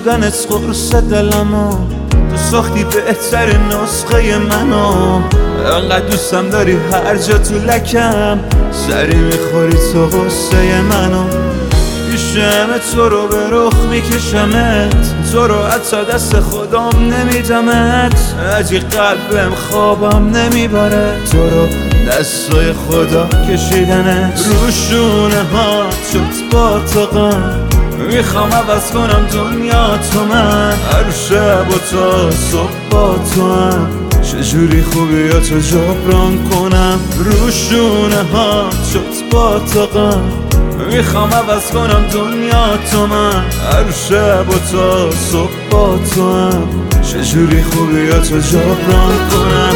بودنت قرص دلمو، تو ساختی بهتر نسخه منو. انقدر دوستم داری هر جا تو لکم، سری میخوری تو غصه منو. پیشم تو رو به رخ میکشمت، تو رو حتی دست خودم نمیدمت. اگه قلبم خوابم نمیبره، تو رو دستای خدا کشیدنت. روشونه ها شد با تو غم، میخوام عوض کنم دنیا تو من. هر شب و تا صبح با تو هم، چجوری خوبی یا تو جبران کنم. روشونه ها شد با تو غم، میخوام عوض کنم دنیا تو من. هر شب و تا صبح با تو هم، چجوری خوبی یا تو جبران کنم.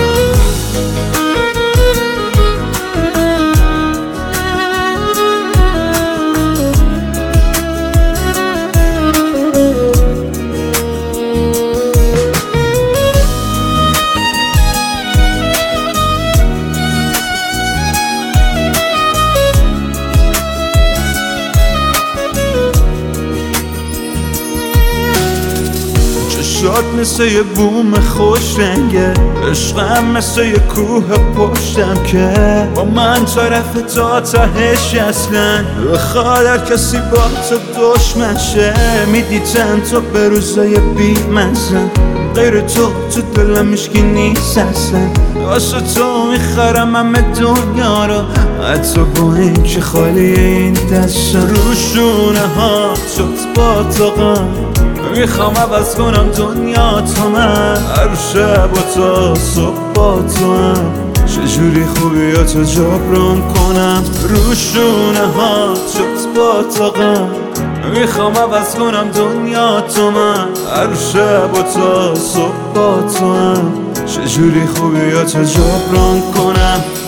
شاد مثل یه بوم خوش رنگه، عشقم مثل یه کوه پشتم که با من طرف تا تهش اصلا. بخواد هر کسی با تو دشمن شه، میدیدن تو به روزای بی منزن. غیر تو دلم هیچکی نیست اصلا، واسه تو میخرم همه دنیا رو، حتی با این که خالی این دست. روشونه ها شد با تو غم، میخوام عوض کنم دنیا تو من. هر شب و تا صبح با تو هم، چجوری خوبی یا تو جبران کنم. روشونه ها شد با تو غم، میخوام عوض کنم دنیا تو من. هر شب و تا صبح با تو هم، چجوری خوبی یا تو جبران کنم.